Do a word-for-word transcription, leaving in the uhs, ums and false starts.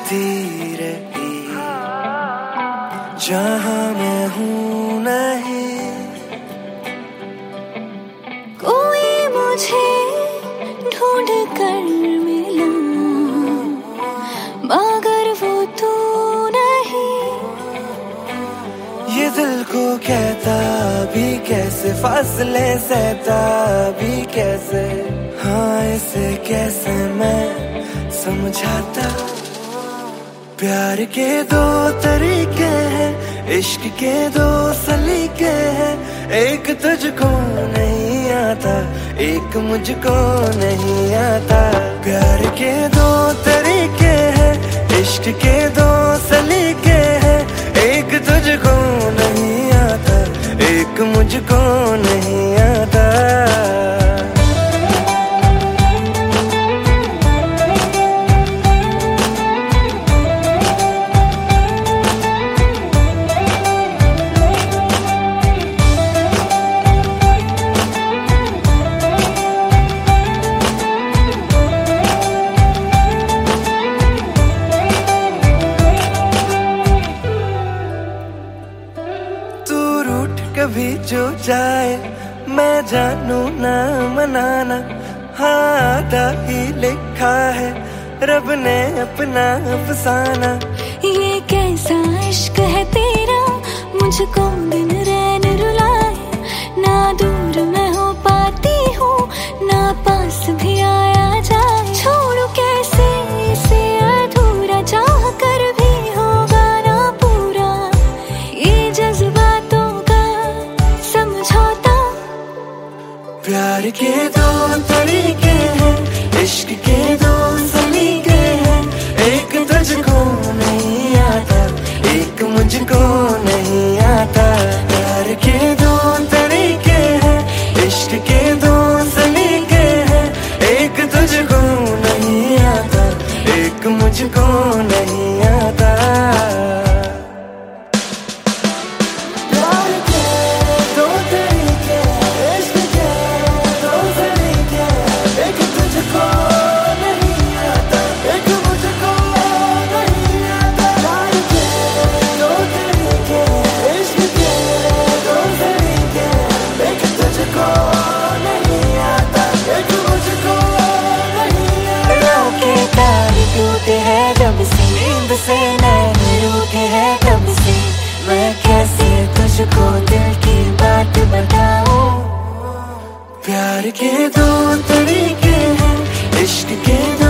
चलती रही जहां मैं हूं नहीं। कोई मुझे ढूंढ कर मिला मगर वो तू नहीं। ये दिल को कहता भी कैसे, फासले सहता भी कैसे, हाँ इसे कैसे मैं समझाता। प्यार के दो तरीके हैं, इश्क के दो सलीके हैं। एक तुझको नहीं आता, एक मुझको नहीं आता। प्यार के दो तरीके हैं, इश्क के दो सलीके हैं। एक तुझको नहीं आता, एक मुझको नहीं आता। कभी जो जाए मैं जानू ना मनाना, हाँ आधा ही लिखा है रब ने अपना अफसाना। ये कैसा इश्क है तेरा, मुझको दिन रैन रुलाए। ना दूर मैं हो पाती हूँ, ना पास भी आया जाए। छोड़ू कैसे इसे अधूरा, चाह कर भी होगा ना पूरा। ये जज्बातों प्यार के दो तरीके हैं, इश्क के दो सलीके हैं। एक तुझको नहीं आता, एक मुझको नहीं आता। प्यार के दो तरीके हैं, इश्क के दो सलीके हैं। एक तुझको नहीं आता, एक मुझको नहीं आता। है जब से नींद से नैन रूठे हैं तब से, मैं कैसे तुझको दिल की बात बताऊं। प्यार के दो तरीके हैं, इश्क के दो